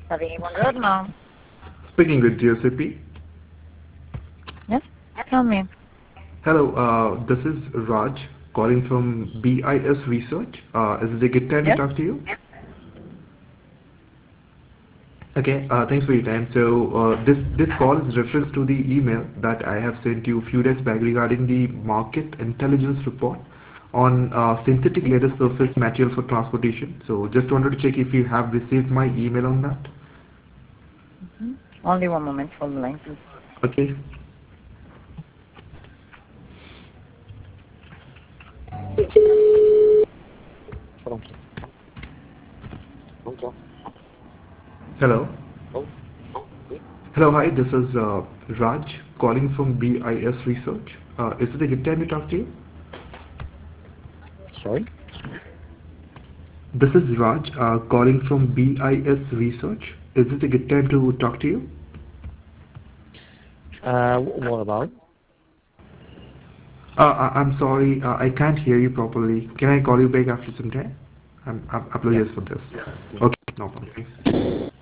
Navini Bongiorno. Speaking with GSAP. Yes, tell me. Hello, this is Raj calling from BIS Research. Is it a good time to Yes? talk to you? Okay, thanks for your time. So this call is reference to the email that I have sent you a few days back regarding the market intelligence report on synthetic leather surface material for transportation. So just wanted to check if you have received my email on that. Only one moment for the line, please. Okay. Pronto. Pronto? Hello. Oh, sì? Hello, hi. This is Raj calling from BIS Research. Is it a good time to talk to you? Sorry? This is Raj calling from BIS Research. Is it a good time to talk to you? What about? I'm sorry, I can't hear you properly. Can I call you back after some time? I'm Yeah, apologies for this. yeah. Okay, no problem. Thanks.